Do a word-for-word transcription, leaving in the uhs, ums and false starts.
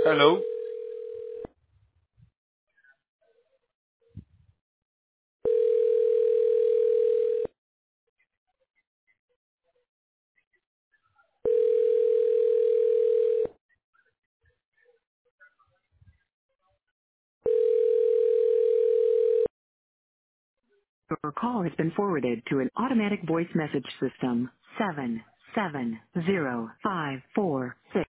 Hello. Your call has been forwarded to an automatic voice message system. Seven seven zero five four six